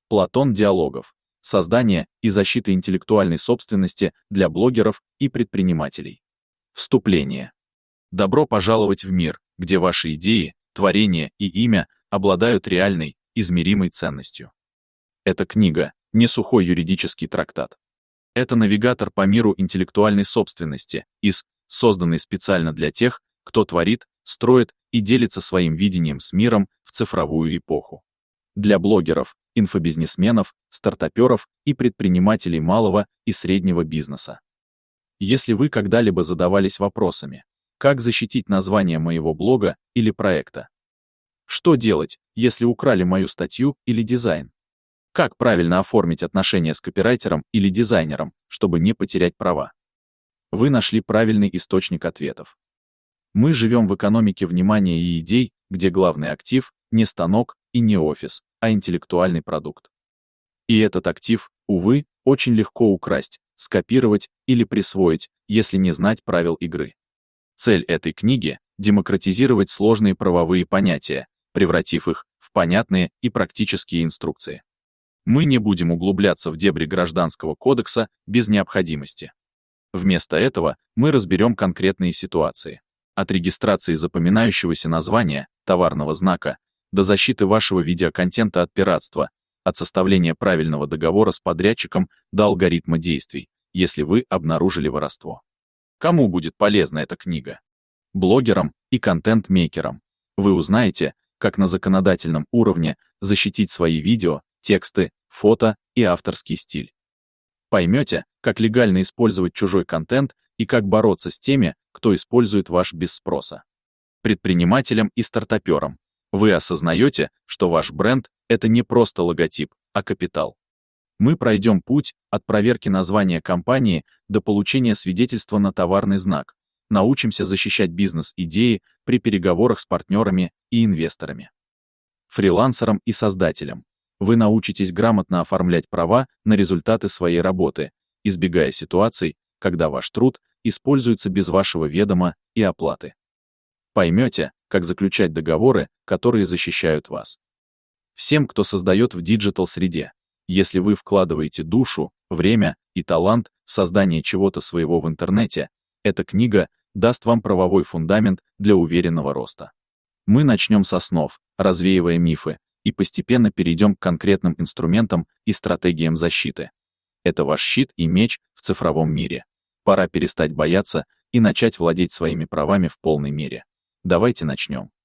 Платон Диалогов. Создание и защита интеллектуальной собственности для блогеров и предпринимателей. Вступление. Добро пожаловать в мир, где ваши идеи, творения и имя обладают реальной, измеримой ценностью. Эта книга — не сухой юридический трактат. Это навигатор по миру интеллектуальной собственности, созданный специально для тех, кто творит, строит и делится своим видением с миром в цифровую эпоху. Для блогеров, инфобизнесменов, стартаперов и предпринимателей малого и среднего бизнеса. Если вы когда-либо задавались вопросами, как защитить название моего блога или проекта? Что делать, если украли мою статью или дизайн? Как правильно оформить отношения с копирайтером или дизайнером, чтобы не потерять права? Вы нашли правильный источник ответов. Мы живем в экономике внимания и идей, где главный актив — не станок и не офис, а интеллектуальный продукт. И этот актив, увы, очень легко украсть, скопировать или присвоить, если не знать правил игры. Цель этой книги — демократизировать сложные правовые понятия, превратив их в понятные и практические инструкции. Мы не будем углубляться в дебри Гражданского кодекса без необходимости. Вместо этого мы разберем конкретные ситуации. От регистрации запоминающегося названия, товарного знака, до защиты вашего видеоконтента от пиратства, от составления правильного договора с подрядчиком до алгоритма действий, если вы обнаружили воровство. Кому будет полезна эта книга? Блогерам и контент-мейкерам. Вы узнаете, как на законодательном уровне защитить свои видео, тексты, фото и авторский стиль. Поймете, как легально использовать чужой контент и как бороться с теми, кто использует ваш без спроса. Предпринимателям и стартаперам. Вы осознаете, что ваш бренд — это не просто логотип, а капитал. Мы пройдем путь от проверки названия компании до получения свидетельства на товарный знак, научимся защищать бизнес-идеи при переговорах с партнерами и инвесторами. Фрилансерам и создателям. Вы научитесь грамотно оформлять права на результаты своей работы, избегая ситуаций, когда ваш труд используется без вашего ведома и оплаты. Поймете, как заключать договоры, которые защищают вас. Всем, кто создает в диджитал-среде, если вы вкладываете душу, время и талант в создание чего-то своего в интернете, эта книга даст вам правовой фундамент для уверенного роста. Мы начнем с основ, развеивая мифы, и постепенно перейдем к конкретным инструментам и стратегиям защиты. Это ваш щит и меч в цифровом мире. Пора перестать бояться и начать владеть своими правами в полной мере. Давайте начнем.